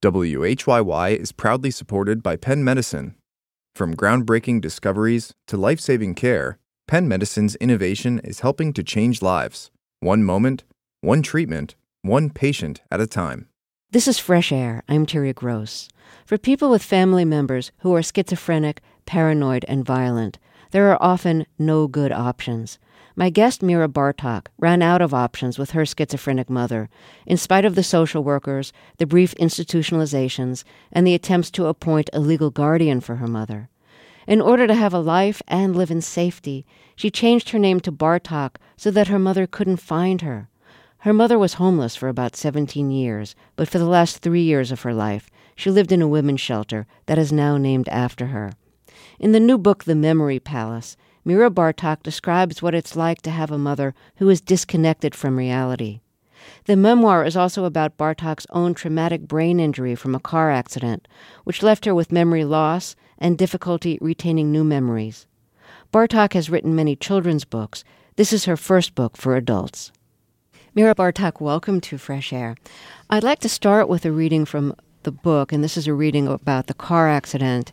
WHYY is proudly supported by Penn Medicine. From groundbreaking discoveries to life-saving care, Penn Medicine's innovation is helping to change lives. One moment, one treatment, one patient at a time. This is Fresh Air. I'm Terry Gross. For people with family members who are schizophrenic, paranoid, and violent, there are often no good options. My guest, Mira Bartok, ran out of options with her schizophrenic mother, in spite of the social workers, the brief institutionalizations, and the attempts to appoint a legal guardian for her mother. In order to have a life and live in safety, she changed her name to Bartok so that her mother couldn't find her. Her mother was homeless for about 17 years, but for the last 3 years of her life, she lived in a women's shelter that is now named after her. In the new book, The Memory Palace, Mira Bartok describes what it's like to have a mother who is disconnected from reality. The memoir is also about Bartok's own traumatic brain injury from a car accident, which left her with memory loss and difficulty retaining new memories. Bartok has written many children's books. This is her first book for adults. Mira Bartok, welcome to Fresh Air. I'd like to start with a reading from the book, and this is a reading about the car accident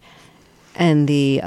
and the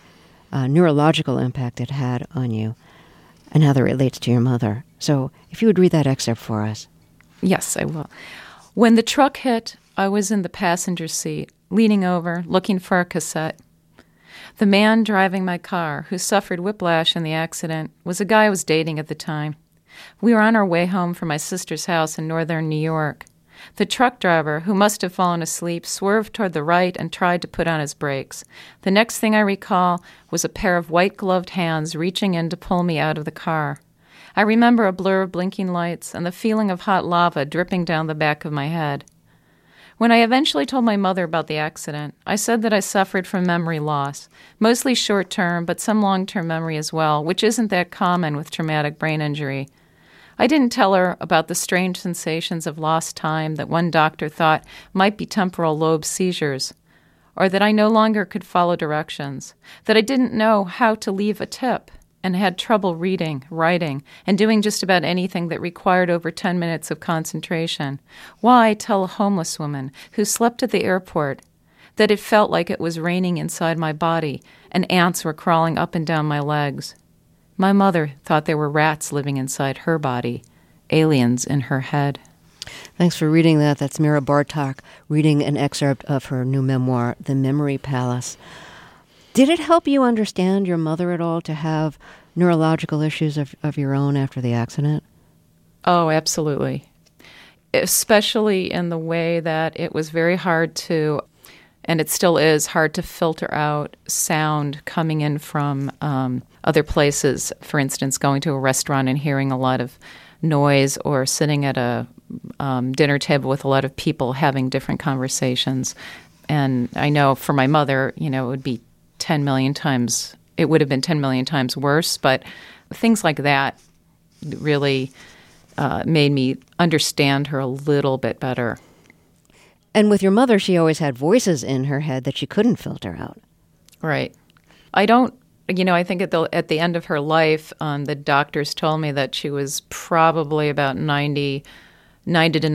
neurological impact it had on you and how that relates to your mother. So if you would read that excerpt for us. Yes, I will. When the truck hit, I was in the passenger seat, leaning over, looking for a cassette. The man driving my car, who suffered whiplash in the accident, was a guy I was dating at the time. We were on our way home from my sister's house in northern New York. The truck driver, who must have fallen asleep, swerved toward the right and tried to put on his brakes. The next thing I recall was a pair of white-gloved hands reaching in to pull me out of the car. I remember a blur of blinking lights and the feeling of hot lava dripping down the back of my head. When I eventually told my mother about the accident, I said that I suffered from memory loss, mostly short-term, but some long-term memory as well, which isn't that common with traumatic brain injury. I didn't tell her about the strange sensations of lost time that one doctor thought might be temporal lobe seizures, or that I no longer could follow directions, that I didn't know how to leave a tip and had trouble reading, writing, and doing just about anything that required over 10 minutes of concentration. Why tell a homeless woman who slept at the airport that it felt like it was raining inside my body and ants were crawling up and down my legs? My mother thought there were rats living inside her body, aliens in her head. Thanks for reading that. That's Mira Bartok reading an excerpt of her new memoir, The Memory Palace. Did it help you understand your mother at all to have neurological issues of your own after the accident? Oh, absolutely. Especially in the way that it was very hard to, and it still is, hard to filter out sound coming in from other places. For instance, going to a restaurant and hearing a lot of noise, or sitting at a dinner table with a lot of people having different conversations. And I know for my mother, it would be 10 million times, it would have been 10 million times worse, but things like that really made me understand her a little bit better. And with your mother, she always had voices in her head that she couldn't filter out. Right. I think at the end of her life, the doctors told me that she was probably about 90 to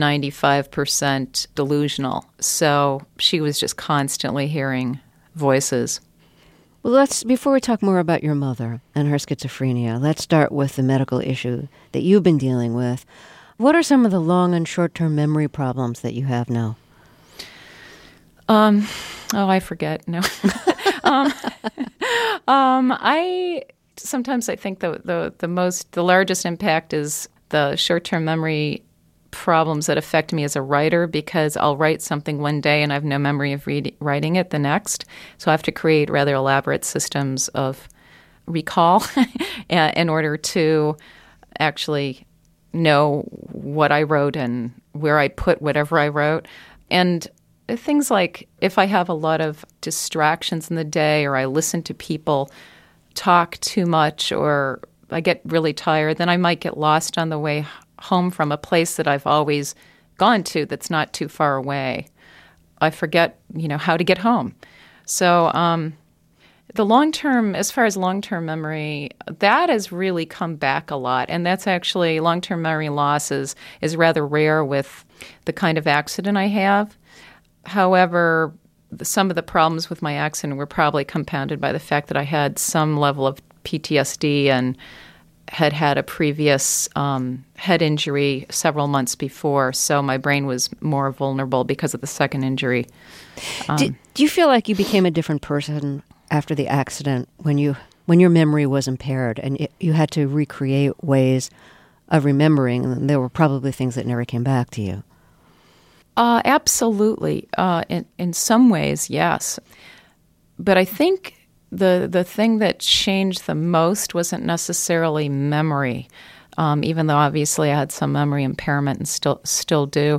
95% delusional. So she was just constantly hearing voices. Well, before we talk more about your mother and her schizophrenia, let's start with the medical issue that you've been dealing with. What are some of the long and short-term memory problems that you have now? I forget. No. I think the largest impact is the short-term memory problems that affect me as a writer, because I'll write something one day and I have no memory of writing it the next. So I have to create rather elaborate systems of recall in order to actually know what I wrote and where I put whatever I wrote. And things like if I have a lot of distractions in the day, or I listen to people talk too much, or I get really tired, then I might get lost on the way home from a place that I've always gone to that's not too far away. I forget, how to get home. So the long-term, as far as long-term memory, that has really come back a lot. And that's actually, long-term memory loss is rather rare with the kind of accident I have. However, some of the problems with my accident were probably compounded by the fact that I had some level of PTSD and had a previous head injury several months before, so my brain was more vulnerable because of the second injury. Do you feel like you became a different person after the accident when your memory was impaired and you had to recreate ways of remembering, and there were probably things that never came back to you? Absolutely. In some ways, yes. But I think the thing that changed the most wasn't necessarily memory, even though obviously I had some memory impairment and still do.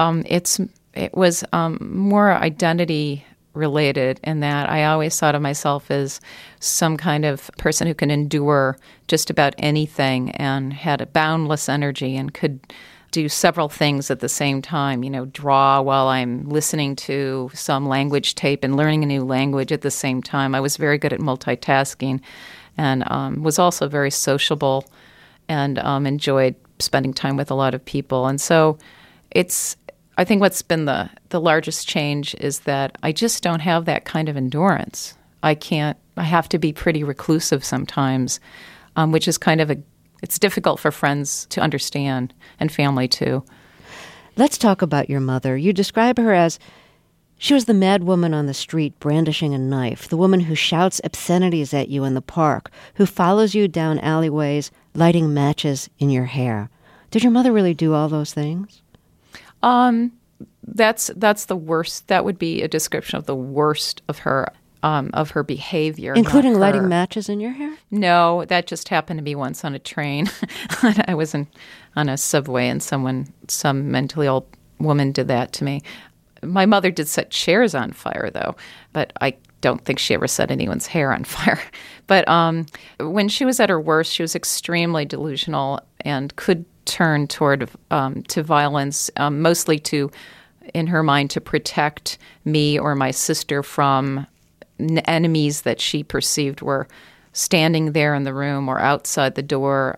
It was more identity related in that I always thought of myself as some kind of person who can endure just about anything and had a boundless energy and could do several things at the same time, draw while I'm listening to some language tape and learning a new language at the same time. I was very good at multitasking and was also very sociable and enjoyed spending time with a lot of people. And so I think what's been the largest change is that I just don't have that kind of endurance. I have to be pretty reclusive sometimes, which is it's difficult for friends to understand and family too. Let's talk about your mother. You describe her as, she was the mad woman on the street brandishing a knife, the woman who shouts obscenities at you in the park, who follows you down alleyways, lighting matches in your hair. Did your mother really do all those things? That's the worst. That would be a description of the worst of her behavior. Including lighting matches in your hair? No, that just happened to be once on a train. I was on a subway and some mentally ill woman did that to me. My mother did set chairs on fire, though, but I don't think she ever set anyone's hair on fire. But when she was at her worst, she was extremely delusional and could turn toward to violence, mostly in her mind, to protect me or my sister from enemies that she perceived were standing there in the room or outside the door.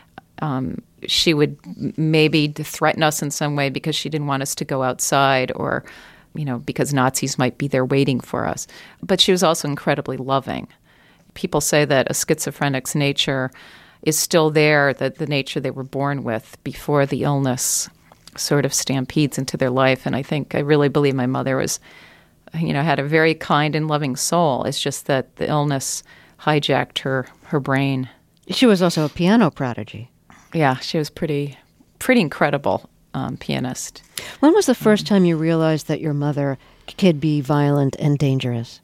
She would maybe threaten us in some way because she didn't want us to go outside or, because Nazis might be there waiting for us. But she was also incredibly loving. People say that a schizophrenic's nature is still there, that the nature they were born with before the illness sort of stampedes into their life. And I really believe my mother was, had a very kind and loving soul. It's just that the illness hijacked her brain. She was also a piano prodigy. Yeah, she was pretty incredible pianist. When was the first time you realized that your mother could be violent and dangerous?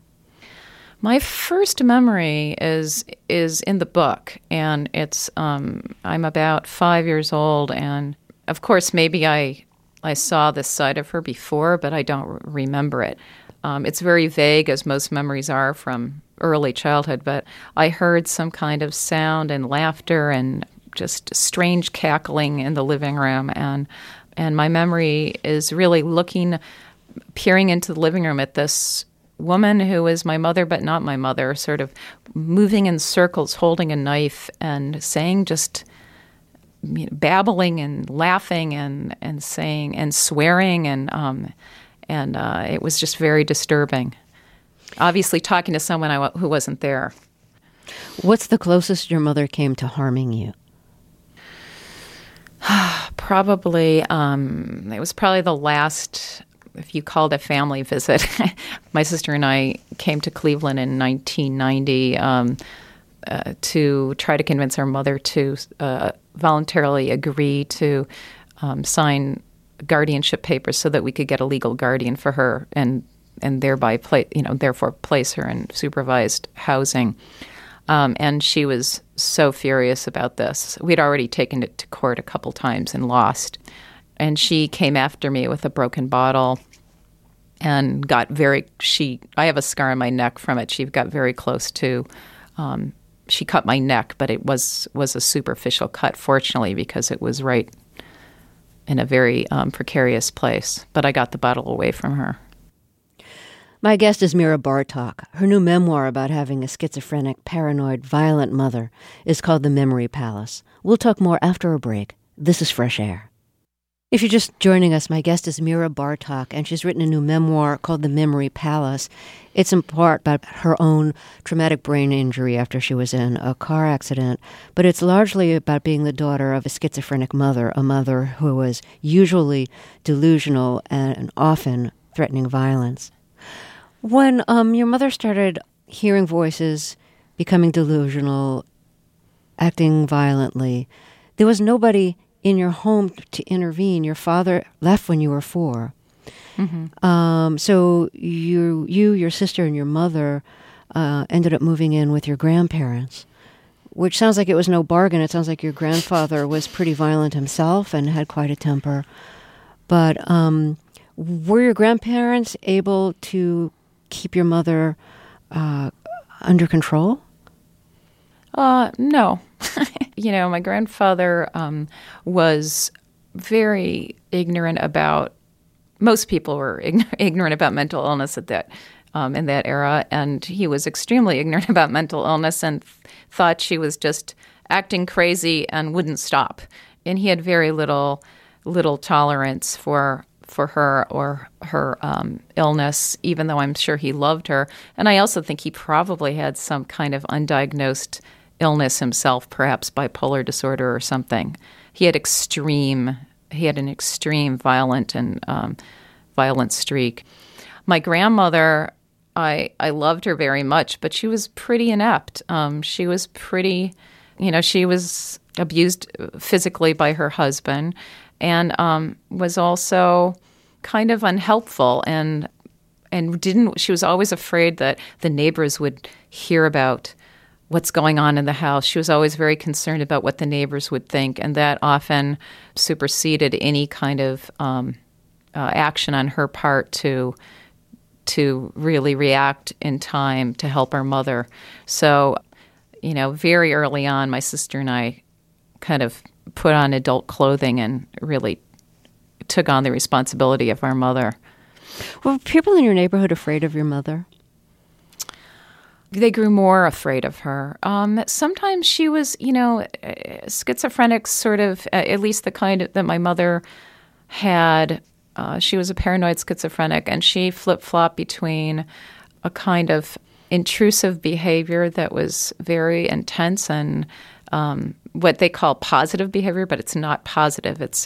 My first memory is in the book, and it's I'm about 5 years old, and of course maybe I saw this side of her before, but I don't remember it. It's very vague, as most memories are from early childhood, but I heard some kind of sound and laughter and just strange cackling in the living room, and my memory is really peering into the living room at this woman who is my mother but not my mother, sort of moving in circles, holding a knife and saying just babbling and laughing and saying and swearing and it was just very disturbing. Obviously, talking to someone who wasn't there. What's the closest your mother came to harming you? Probably, it was probably the last, if you called a family visit. My sister and I came to Cleveland in 1990 to try to convince our mother to voluntarily agree to sign guardianship papers so that we could get a legal guardian for her and thereby therefore place her in supervised housing. And she was so furious about this. We'd already taken it to court a couple times and lost. And she came after me with a broken bottle and got I have a scar on my neck from it. She got very close to, she cut my neck, but it was a superficial cut, fortunately, because it was right in a very precarious place. But I got the bottle away from her. My guest is Mira Bartok. Her new memoir about having a schizophrenic, paranoid, violent mother is called The Memory Palace. We'll talk more after a break. This is Fresh Air. If you're just joining us, my guest is Mira Bartok, and she's written a new memoir called The Memory Palace. It's in part about her own traumatic brain injury after she was in a car accident, but it's largely about being the daughter of a schizophrenic mother, a mother who was usually delusional and often threatening violence. When your mother started hearing voices, becoming delusional, acting violently, there was nobody in your home to intervene. Your father left when you were 4. Mm-hmm. So you, your sister, and your mother ended up moving in with your grandparents, which sounds like it was no bargain. It sounds like your grandfather was pretty violent himself and had quite a temper. But were your grandparents able to keep your mother under control? No. My grandfather was very ignorant about, most people were ignorant about mental illness at that in that era, and he was extremely ignorant about mental illness and thought she was just acting crazy and wouldn't stop. And he had very little tolerance for her or her illness, even though I'm sure he loved her. And I also think he probably had some kind of undiagnosed illness himself, perhaps bipolar disorder or something. He had an extreme violent streak. My grandmother, I loved her very much, but she was pretty inept. She was pretty, she was abused physically by her husband, and was also kind of unhelpful and she was always afraid that the neighbors would hear about what's going on in the house. She was always very concerned about what the neighbors would think, and that often superseded any kind of action on her part to really react in time to help our mother. So, very early on, my sister and I kind of put on adult clothing and really took on the responsibility of our mother. Were people in your neighborhood afraid of your mother? They grew more afraid of her. Sometimes she was, schizophrenic, sort of, at least the kind that my mother had. She was a paranoid schizophrenic, and she flip-flopped between a kind of intrusive behavior that was very intense and what they call positive behavior, but it's not positive. It's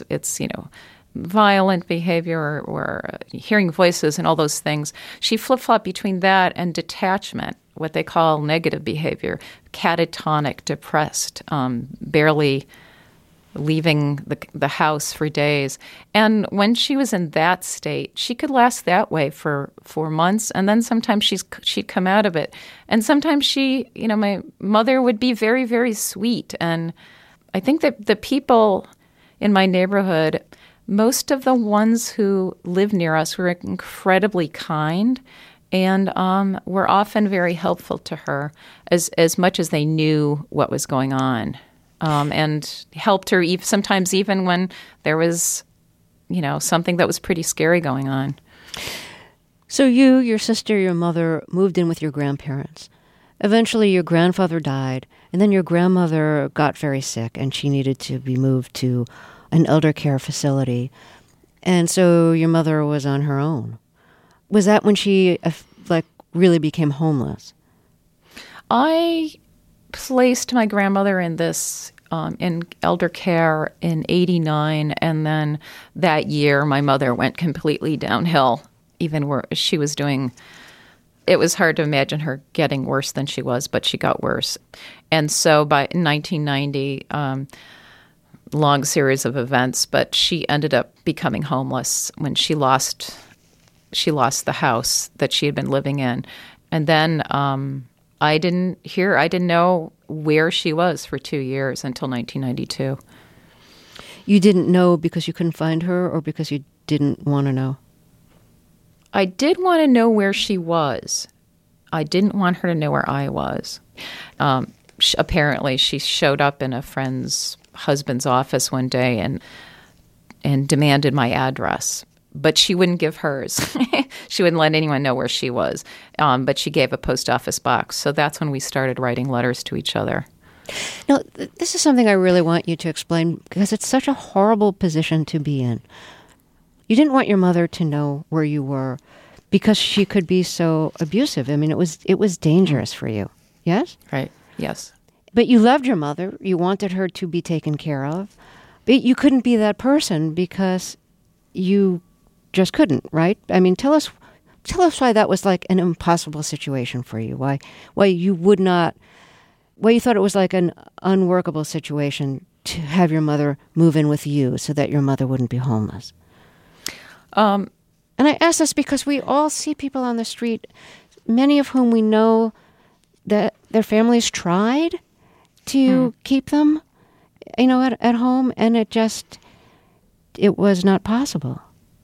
violent behavior or hearing voices and all those things. She flip-flopped between that and detachment, what they call negative behavior, catatonic, depressed, barely leaving the house for days. And when she was in that state, she could last that way for 4 months, and then sometimes she'd come out of it. And sometimes my mother would be very, very sweet. And I think that the people in my neighborhood, most of the ones who lived near us were incredibly kind and were often very helpful to her as much as they knew what was going on, and helped her sometimes even when there was, something that was pretty scary going on. So you, your sister, your mother moved in with your grandparents. Eventually your grandfather died, and then your grandmother got very sick, and she needed to be moved to an elder care facility. And so your mother was on her own. Was that when she really became homeless? I placed my grandmother in this in elder care in '89, and then that year my mother went completely downhill. Even where she was doing, it was hard to imagine her getting worse than she was, but she got worse. And so by 1990, long series of events, but she ended up becoming homeless when she lost the house that she had been living in. And then I didn't know where she was for 2 years until 1992. You didn't know because you couldn't find her, or because you didn't want to know? I did want to know where she was. I didn't want her to know where I was. Apparently, she showed up in a friend's husband's office one day and demanded my address, but she wouldn't give hers. She wouldn't let anyone know where she was, but she gave a post office box. So that's when we started writing letters to each other. Now, this is something I really want you to explain because it's such a horrible position to be in. You didn't want your mother to know where you were because she could be so abusive. I mean, it was dangerous for you. Yes? Right. Yes. But you loved your mother. You wanted her to be taken care of. But you couldn't be that person because you just couldn't, right? I mean, tell us why that was like an impossible situation for you. Why you thought it was like an unworkable situation to have your mother move in with you so that your mother wouldn't be homeless. And I ask this because we all see people on the street, many of whom we know that their families tried to keep them, at home, and it was not possible.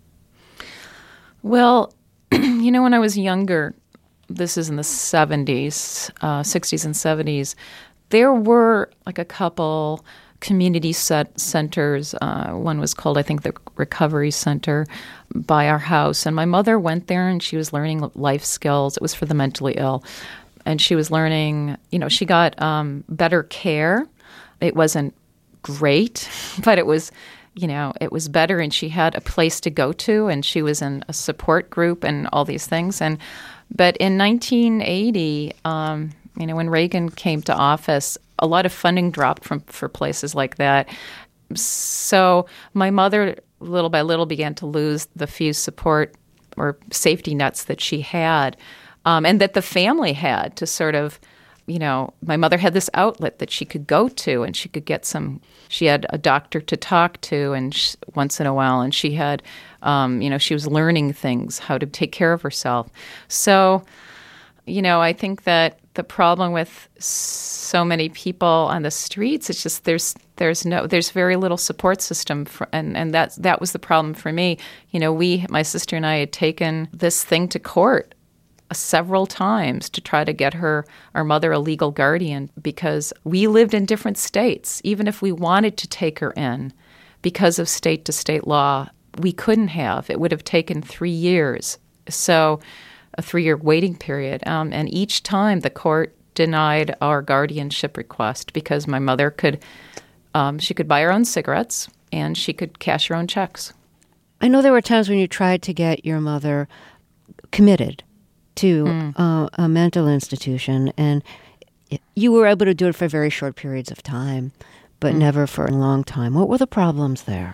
Well, when I was younger, this is in the 70s, 60s and 70s, there were like a couple community centers. One was called, I think, the Recovery Center by our house. And my mother went there and she was learning life skills. It was for the mentally ill. And she was learning, she got better care. It wasn't great, but it was, it was better. And she had a place to go to, and she was in a support group and all these things. But in 1980, when Reagan came to office, a lot of funding dropped for places like that. So my mother, little by little, began to lose the few support or safety nets that she had, and that the family had to sort of, my mother had this outlet that she could go to, and she could get she had a doctor to talk to and once in a while, and she had, she was learning things, how to take care of herself. So, I think that the problem with so many people on the streets, it's just there's very little support system, and that was the problem for me. My sister and I had taken this thing to court several times to try to get our mother a legal guardian, because we lived in different states. Even if we wanted to take her in, because of state-to-state law, we couldn't have. It would have taken 3 years. So a 3-year waiting period. And each time the court denied our guardianship request because my mother she could buy her own cigarettes and she could cash her own checks. I know there were times when you tried to get your mother committed to a mental institution, and you were able to do it for very short periods of time, but never for a long time. What were the problems there?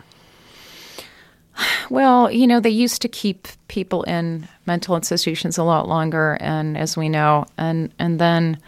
Well, they used to keep people in mental institutions a lot longer, and as we know, and then,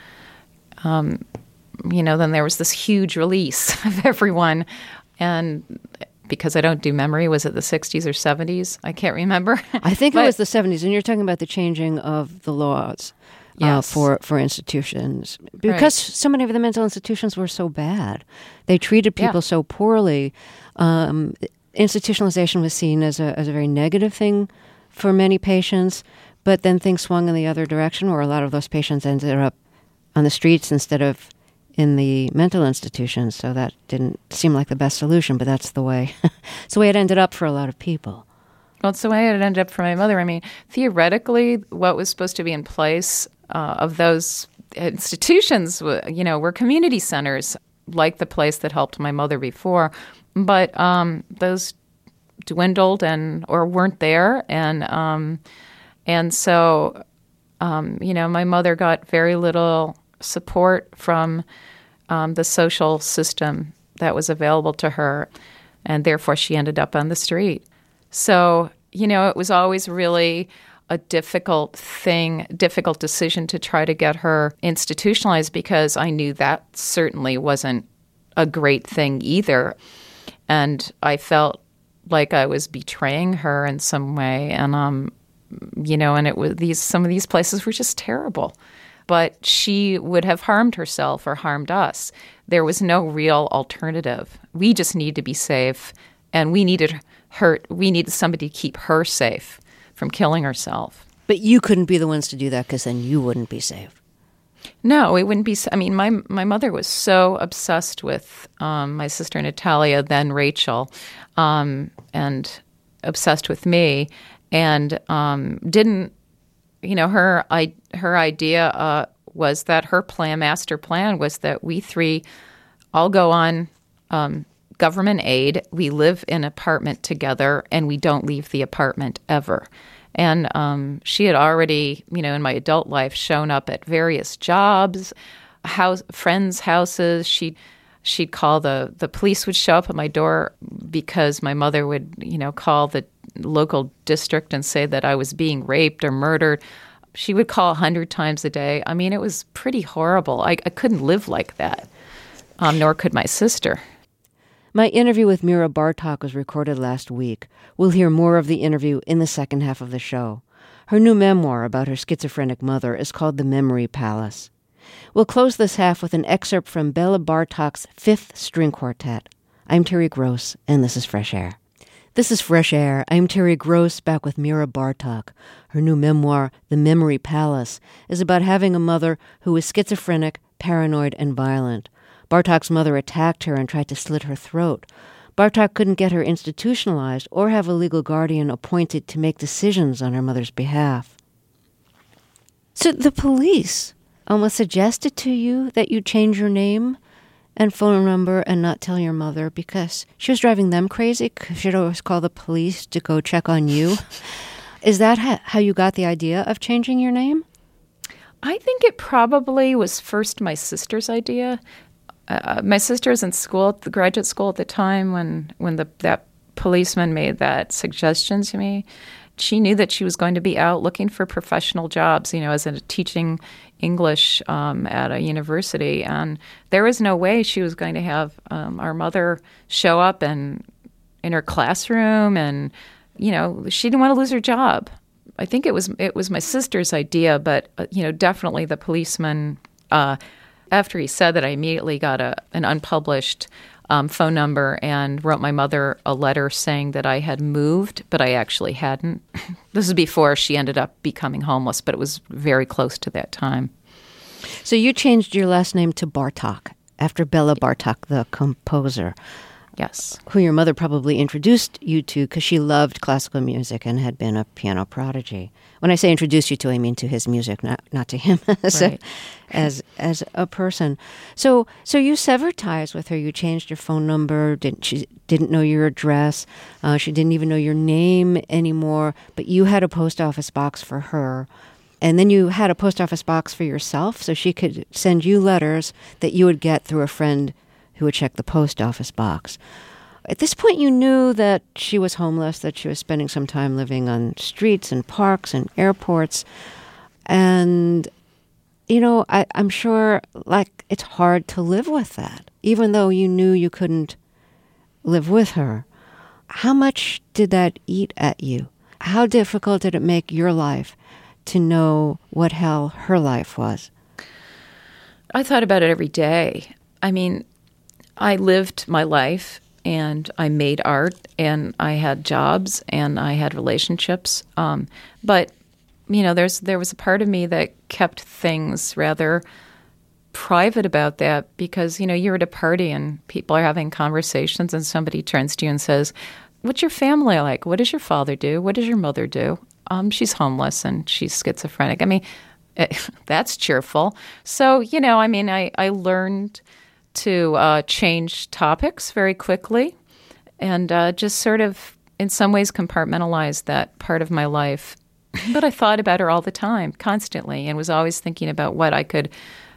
then there was this huge release of everyone, and because I don't do memory, was it the 60s or 70s? I can't remember. I think it was the 70s, and you're talking about the changing of the laws for institutions. Because so many of the mental institutions were so bad. They treated people so poorly. Institutionalization was seen as a very negative thing for many patients, but then things swung in the other direction, where a lot of those patients ended up on the streets instead of in the mental institutions. So that didn't seem like the best solution, but that's the way it ended up for a lot of people. Well, it's the way it ended up for my mother. I mean, theoretically, what was supposed to be in place of those institutions, were community centers, like the place that helped my mother before. But those dwindled or weren't there, and so my mother got very little support from the social system that was available to her, and therefore she ended up on the street. So it was always really a difficult decision to try to get her institutionalized, because I knew that certainly wasn't a great thing either. And I felt like I was betraying her in some way. And, and it was some of these places were just terrible. But she would have harmed herself or harmed us. There was no real alternative. We just needed to be safe, and we needed somebody to keep her safe from killing herself. But you couldn't be the ones to do that, because then you wouldn't be safe. No, it wouldn't be. I mean, my mother was so obsessed with my sister Natalia, then Rachel, and obsessed with me, and didn't. Her idea was that her master plan was that we three all go on government aid. We live in an apartment together, and we don't leave the apartment ever. And she had already, in my adult life, shown up at various jobs, friends' houses. She'd call the police would show up at my door because my mother would, call the local district and say that I was being raped or murdered. She would call 100 times a day. I mean, it was pretty horrible. I couldn't live like that, nor could my sister. My interview with Mira Bartok was recorded last week. We'll hear more of the interview in the second half of the show. Her new memoir about her schizophrenic mother is called The Memory Palace. We'll close this half with an excerpt from Bela Bartok's Fifth String Quartet. I'm Terry Gross, and this is Fresh Air. This is Fresh Air. I'm Terry Gross, back with Mira Bartok. Her new memoir, The Memory Palace, is about having a mother who is schizophrenic, paranoid, and violent. Bartok's mother attacked her and tried to slit her throat. Bartok couldn't get her institutionalized or have a legal guardian appointed to make decisions on her mother's behalf. So the police almost suggested to you that you change your name and phone number and not tell your mother because she was driving them crazy because she'd always call the police to go check on you. Is that how you got the idea of changing your name? I think it probably was first my sister's idea. My sister was in school, the graduate school at the time when that policeman made that suggestion to me. She knew that she was going to be out looking for professional jobs, as a teaching English at a university. And there was no way she was going to have our mother show up in her classroom. And, she didn't want to lose her job. I think it was my sister's idea, but, definitely the policeman, after he said that, I immediately got an unpublished phone number and wrote my mother a letter saying that I had moved, but I actually hadn't. This is before she ended up becoming homeless, but it was very close to that time. So you changed your last name to Bartok, after Bela Bartok, the composer. Yes. Who your mother probably introduced you to because she loved classical music and had been a piano prodigy. When I say introduced you to, I mean to his music, not to him as a person. So you severed ties with her. You changed your phone number. She didn't know your address. She didn't even know your name anymore. But you had a post office box for her. And then you had a post office box for yourself so she could send you letters that you would get through a friend who would check the post office box. At this point, you knew that she was homeless, that she was spending some time living on streets and parks and airports. And, I'm sure, it's hard to live with that, even though you knew you couldn't live with her. How much did that eat at you? How difficult did it make your life to know what hell her life was? I thought about it every day. I mean, I lived my life, and I made art, and I had jobs, and I had relationships. But, there was a part of me that kept things rather private about that because, you're at a party and people are having conversations and somebody turns to you and says, "What's your family like? What does your father do? What does your mother do?" She's homeless and she's schizophrenic. I mean, that's cheerful. So, I learned to change topics very quickly and just sort of, in some ways, compartmentalize that part of my life. But I thought about her all the time, constantly, and was always thinking about what I could,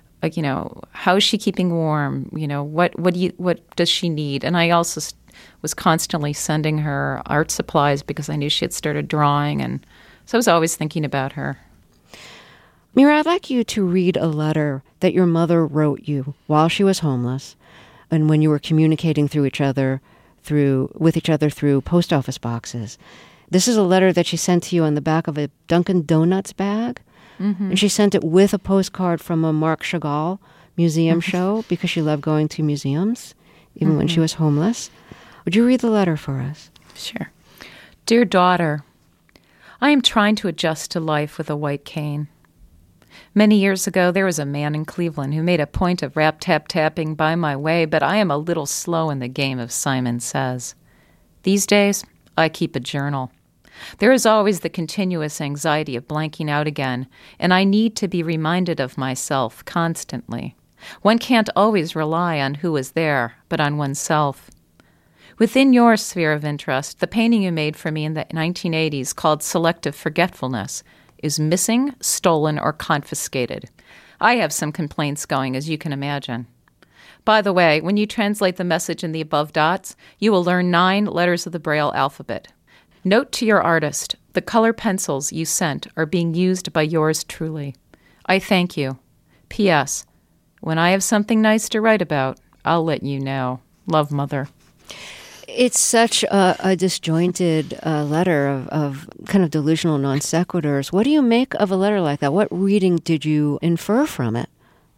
how is she keeping warm? What does she need? And I also was constantly sending her art supplies because I knew she had started drawing, and so I was always thinking about her. Mira, I'd like you to read a letter that your mother wrote you while she was homeless and when you were communicating with each other through post office boxes. This is a letter that she sent to you on the back of a Dunkin' Donuts bag. Mm-hmm. And she sent it with a postcard from a Marc Chagall museum show because she loved going to museums, even when she was homeless. Would you read the letter for us? Sure. Dear daughter, I am trying to adjust to life with a white cane. Many years ago, there was a man in Cleveland who made a point of rap-tap-tapping by my way, but I am a little slow in the game of Simon Says. These days, I keep a journal. There is always the continuous anxiety of blanking out again, and I need to be reminded of myself constantly. One can't always rely on who is there, but on oneself. Within your sphere of interest, the painting you made for me in the 1980s called Selective Forgetfulness is missing, stolen, or confiscated. I have some complaints going, as you can imagine. By the way, when you translate the message in the above dots, you will learn 9 letters of the Braille alphabet. Note to your artist, the color pencils you sent are being used by yours truly. I thank you. P.S. When I have something nice to write about, I'll let you know. Love, Mother. It's such a disjointed letter of kind of delusional non sequiturs. What do you make of a letter like that? What reading did you infer from it?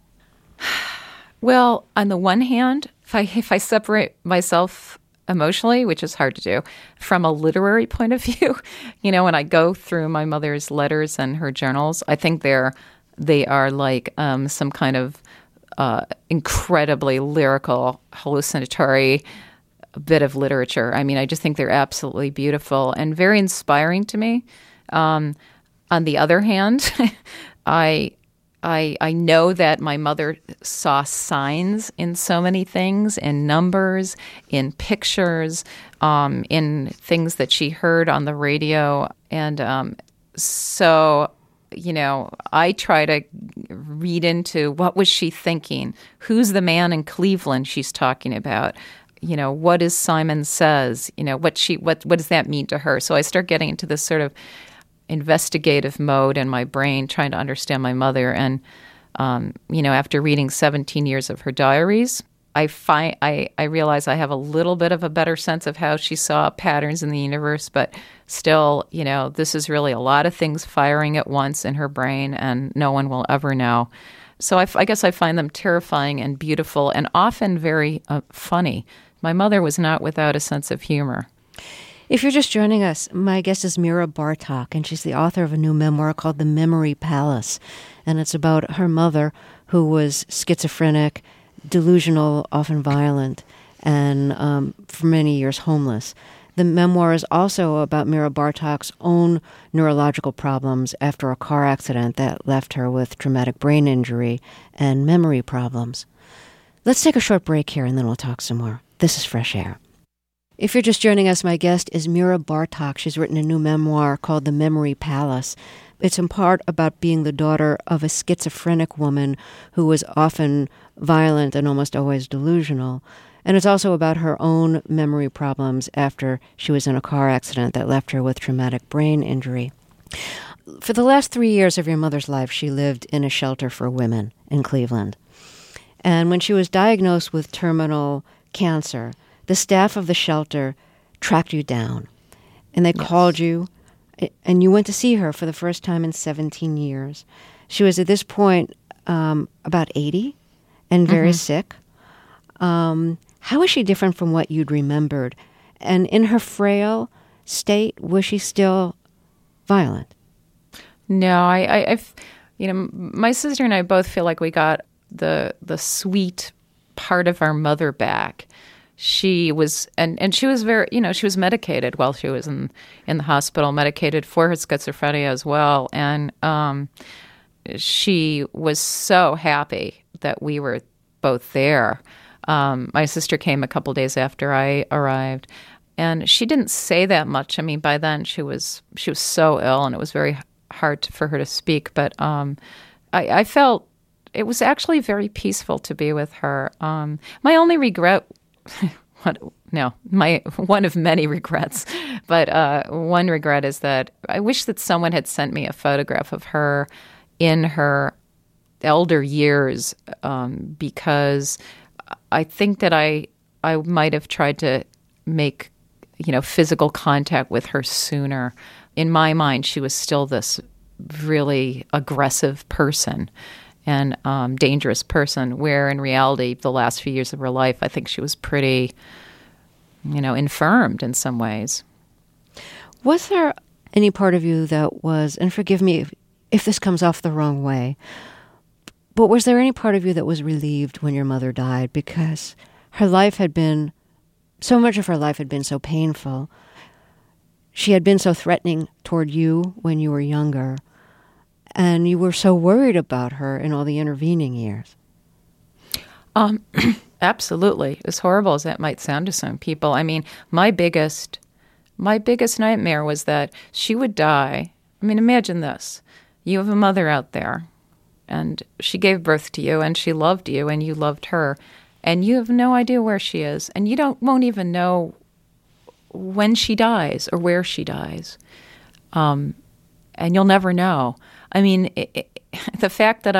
Well, on the one hand, if I separate myself emotionally, which is hard to do, from a literary point of view, when I go through my mother's letters and her journals, I think they are like some kind of incredibly lyrical, hallucinatory bit of literature. I mean, I just think they're absolutely beautiful and very inspiring to me. On the other hand, I know that my mother saw signs in so many things, in numbers, in pictures, in things that she heard on the radio. And so, I try to read into what was she thinking? Who's the man in Cleveland she's talking about? What is Simon Says? What does that mean to her? So I start getting into this sort of investigative mode in my brain, trying to understand my mother. And, after reading 17 years of her diaries, I realize I have a little bit of a better sense of how she saw patterns in the universe, but still, this is really a lot of things firing at once in her brain, and no one will ever know. So I guess I find them terrifying and beautiful and often very funny. My mother was not without a sense of humor. If you're just joining us, my guest is Mira Bartok, and she's the author of a new memoir called The Memory Palace. And it's about her mother, who was schizophrenic, delusional, often violent, and for many years homeless. The memoir is also about Mira Bartok's own neurological problems after a car accident that left her with traumatic brain injury and memory problems. Let's take a short break here, and then we'll talk some more. This is Fresh Air. If you're just joining us, my guest is Mira Bartok. She's written a new memoir called The Memory Palace. It's in part about being the daughter of a schizophrenic woman who was often violent and almost always delusional. And it's also about her own memory problems after she was in a car accident that left her with traumatic brain injury. For the last 3 years of your mother's life, she lived in a shelter for women in Cleveland. And when she was diagnosed with terminal cancer, the staff of the shelter tracked you down, and they called you, and you went to see her for the first time in 17 years. She was at this point about 80 and very sick. How was she different from what you'd remembered? And in her frail state, was she still violent? No, my sister and I both feel like we got the sweet part of our mother back. She was, and she was very, she was medicated while she was in the hospital, medicated for her schizophrenia as well. And she was so happy that we were both there. My sister came a couple days after I arrived, and she didn't say that much. I mean, by then she was so ill, and it was very hard for her to speak. But I felt it was actually very peaceful to be with her. My only regret. One of many regrets, but one regret is that I wish that someone had sent me a photograph of her in her elder years, because I think that I might have tried to make, physical contact with her sooner. In my mind, she was still this really aggressive person and dangerous person, where in reality, the last few years of her life, I think she was pretty, infirmed in some ways. Was there any part of you that was, and forgive me if this comes off the wrong way, but was there any part of you that was relieved when your mother died? Because so much of her life had been so painful. she had been so threatening toward you when you were younger, and you were so worried about her in all the intervening years. Absolutely. As horrible as that might sound to some people, I mean, my biggest nightmare was that she would die. I mean, imagine this. You have a mother out there, and she gave birth to you, and she loved you, and you loved her, and you have no idea where she is, and you won't even know when she dies or where she dies, and you'll never know. I mean, the fact that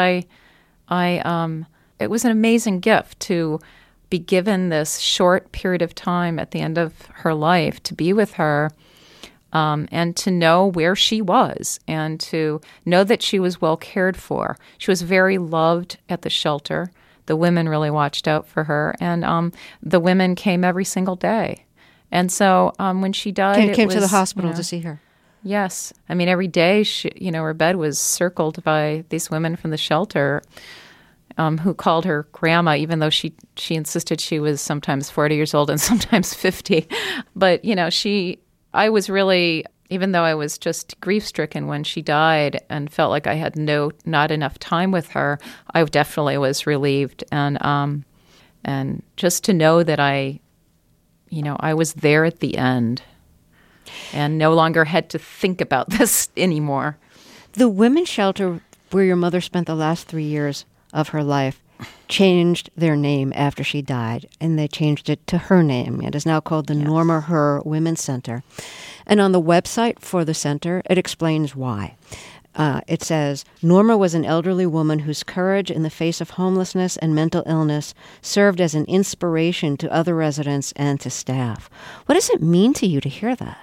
it was an amazing gift to be given this short period of time at the end of her life to be with her, and to know where she was and to know that she was well cared for. She was very loved at the shelter. The women really watched out for her, and the women came every single day. And so when she died, Came to the hospital to see her. Yes. I mean, every day, her bed was circled by these women from the shelter, who called her grandma, even though she insisted she was sometimes 40 years old and sometimes 50. But, I was really, even though I was just grief-stricken when she died and felt like I had not enough time with her, I definitely was relieved. And just to know that I was there at the end and no longer had to think about this anymore. The women's shelter where your mother spent the last 3 years of her life changed their name after she died, and they changed it to her name. It is now called the Norma Herr Women's Center. And on the website for the center, it explains why. It says, Norma was an elderly woman whose courage in the face of homelessness and mental illness served as an inspiration to other residents and to staff. What does it mean to you to hear that?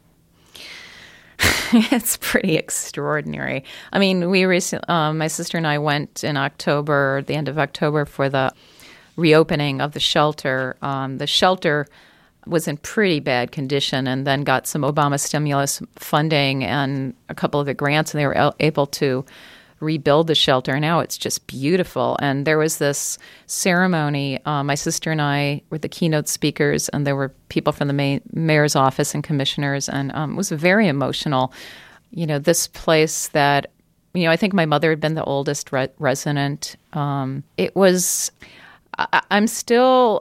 It's pretty extraordinary. I mean, we recently, my sister and I went in October, the end of October, for the reopening of the shelter. The shelter was in pretty bad condition and then got some Obama stimulus funding and a couple of the grants, and they were able to rebuild the shelter. Now it's just beautiful. And there was this ceremony. My sister and I were the keynote speakers, and there were people from the mayor's office and commissioners, and it was very emotional. This place that, I think my mother had been the oldest resident. It was. I'm still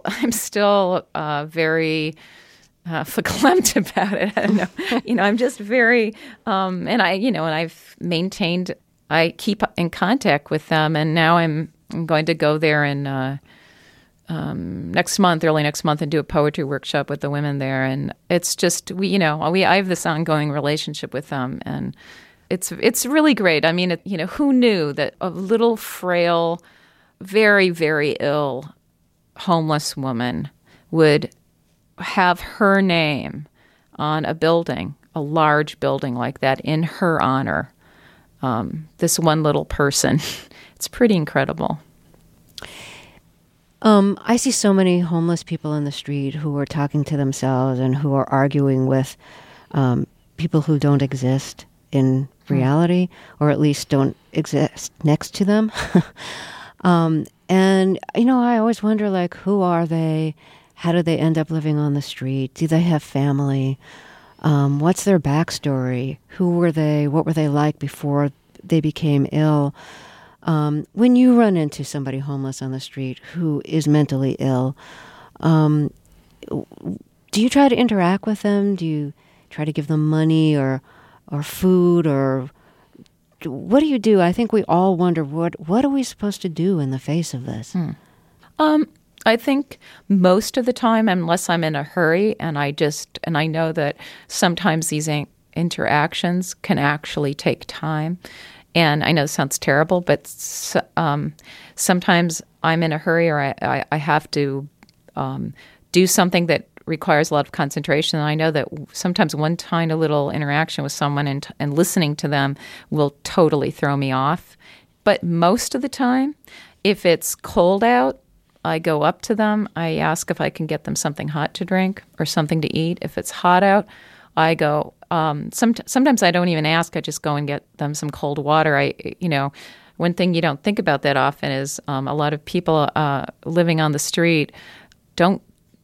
very verklempt about it. I don't know. I'm just very, and I've maintained. I keep in contact with them, and now I'm going to go there in early next month, and do a poetry workshop with the women there. And it's just I have this ongoing relationship with them, and it's really great. I mean, who knew that a little frail, very, very ill, homeless woman would have her name on a building, a large building like that, in her honor. This one little person. It's pretty incredible. I see so many homeless people in the street who are talking to themselves and who are arguing with people who don't exist in reality, or at least don't exist next to them. And, I always wonder, who are they? How did they end up living on the street? Do they have family? What's their backstory? Who were they? What were they like before they became ill? When you run into somebody homeless on the street who is mentally ill, do you try to interact with them? Do you try to give them money or food, or what do you do? I think we all wonder, what are we supposed to do in the face of this? I think most of the time, unless I'm in a hurry, and I know that sometimes these interactions can actually take time. And I know it sounds terrible, but sometimes I'm in a hurry, or I have to do something that requires a lot of concentration. And I know that sometimes one tiny little interaction with someone and listening to them will totally throw me off. But most of the time, if it's cold out, I go up to them. I ask if I can get them something hot to drink or something to eat. If it's hot out, I go. Sometimes I don't even ask. I just go and get them some cold water. One thing you don't think about that often is a lot of people living on the street don't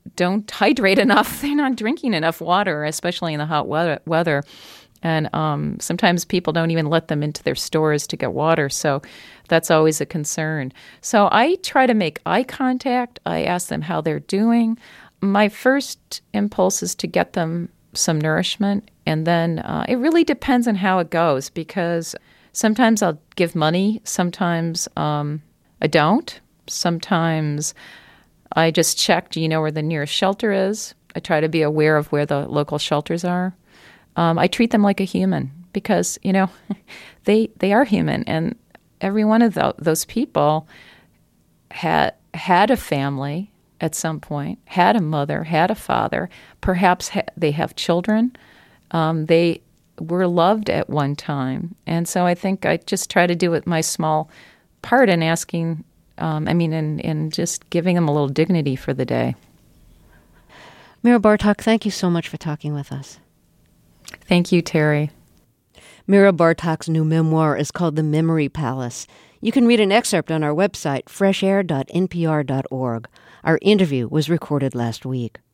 don't hydrate enough. They're not drinking enough water, especially in the hot weather. And sometimes people don't even let them into their stores to get water. So that's always a concern. So I try to make eye contact. I ask them how they're doing. My first impulse is to get them some nourishment. And then it really depends on how it goes, because sometimes I'll give money. Sometimes I don't. Sometimes I just check, do you know where the nearest shelter is? I try to be aware of where the local shelters are. I treat them like a human because, they are human. And every one of those people had a family at some point, had a mother, had a father. Perhaps they have children. They were loved at one time. And so I think I just try to do it my small part in asking, and just giving them a little dignity for the day. Mira Bartok, thank you so much for talking with us. Thank you, Terry. Mira Bartok's new memoir is called The Memory Palace. You can read an excerpt on our website, freshair.npr.org. Our interview was recorded last week.